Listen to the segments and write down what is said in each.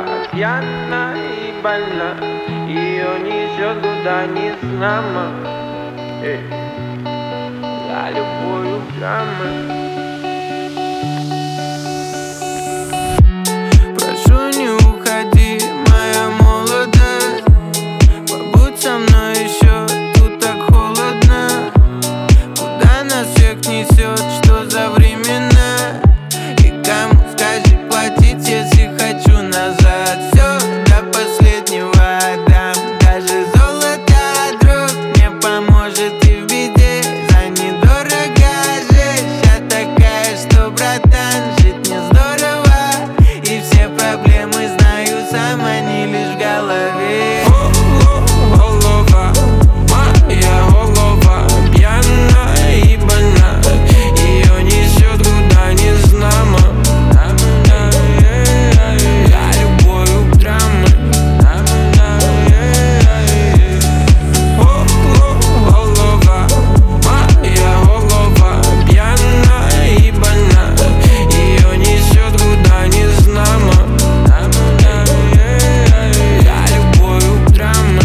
пьяна и больна, ее несет куда незнамо. За любовью драмы. Прошу, не уходи, моя молодость. Побудь со мной еще, тут так холодно. Куда нас всех несет, что за времена? И кому, скажи, платить, если хочу назад? Все до последнего отдам, даже золото, друг мне поможет и в беде. За недорого жить, я такая, что, братан, жить не здорово. И все проблемы знаю сам, они лишь в голове. Голова, моя голова пьяна и больна, ее несет куда незнамо. За любовью драмы. Голова, моя голова пьяна и больна, ее несет куда незнамо. За любовью драмы.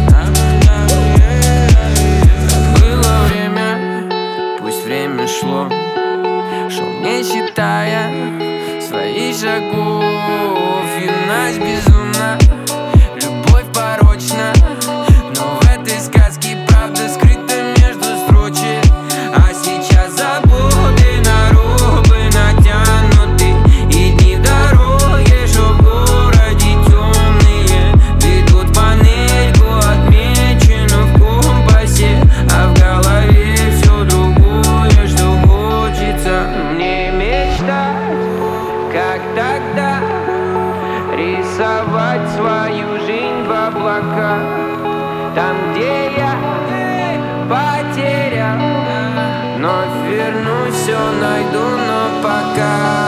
Было время, пусть время шло, не считая своих шагов. Юность безумна, любовь порочна, но в этой сказке правда скрыта между строчек. А сейчас заботы на робы натянуты, и дни в дороге, что в городе темные, ведут панельку, отмеченную в компасе, а в голове все другое, что хочется Мне мечтать, как тогда, рисовать свою жизнь в облаках, там, где я потерял, вновь вернусь, все найду, но пока